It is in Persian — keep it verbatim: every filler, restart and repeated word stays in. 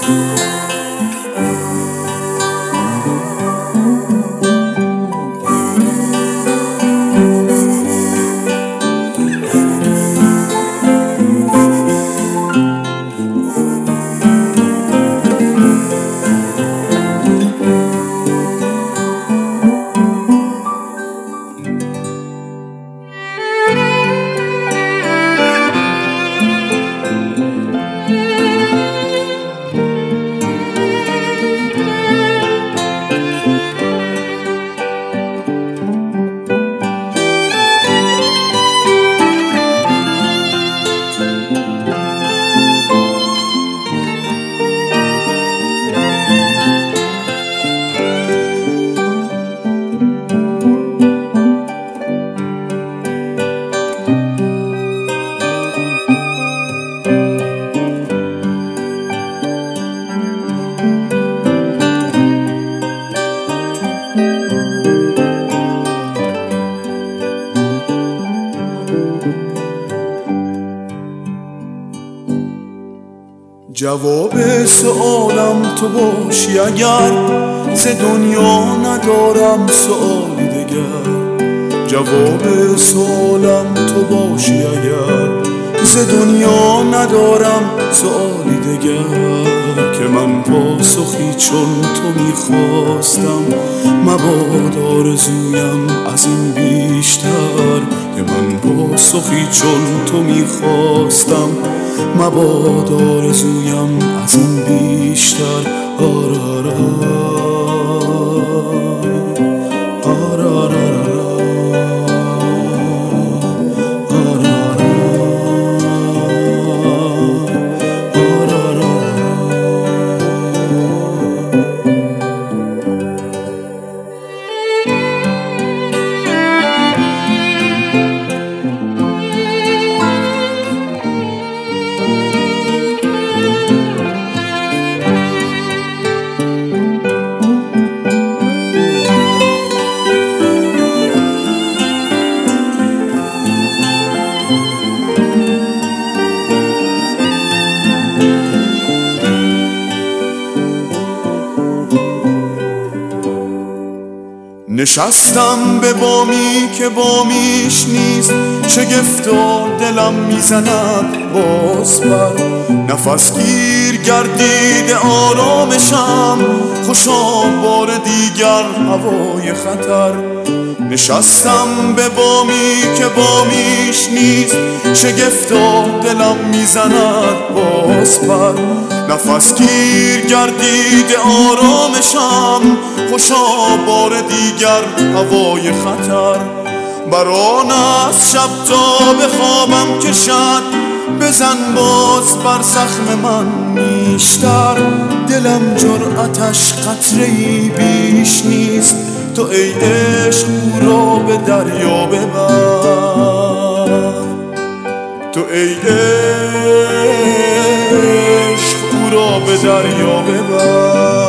جواب سوالم تو باشی اگر ز دنیا ندارم سؤالی دگر. جواب سوالم تو باشی اگر ز دنیا ندارم سؤالی دگر. که من پاسخی چون تو میخواستم مبادا آرزویم از این بیشتر. که من پاسخی چون تو میخواستم مبادا آرزویم از این بیشتر. آرارا آرارا نشستم به بامی که بامیش نیست، شگفتا دلم میزند باز بر. نفس گیر گردیده آرامشم، خوشا بار دیگر هوای خطر. نشستم به بامی که بامیش نیست، شگفتا دلم میزند باز بر. نفس گیر گردیده آرامشم، خوشا بار دیگر هوای خطر. بران از شب تا بخوابم کشد، بزن باز بر زخم من نیشتر. دلم جرأتش قطره‌ای بیش نیست، تو ای عشق او را به دریا ببر. تو ای عشق او را به دریا ببر.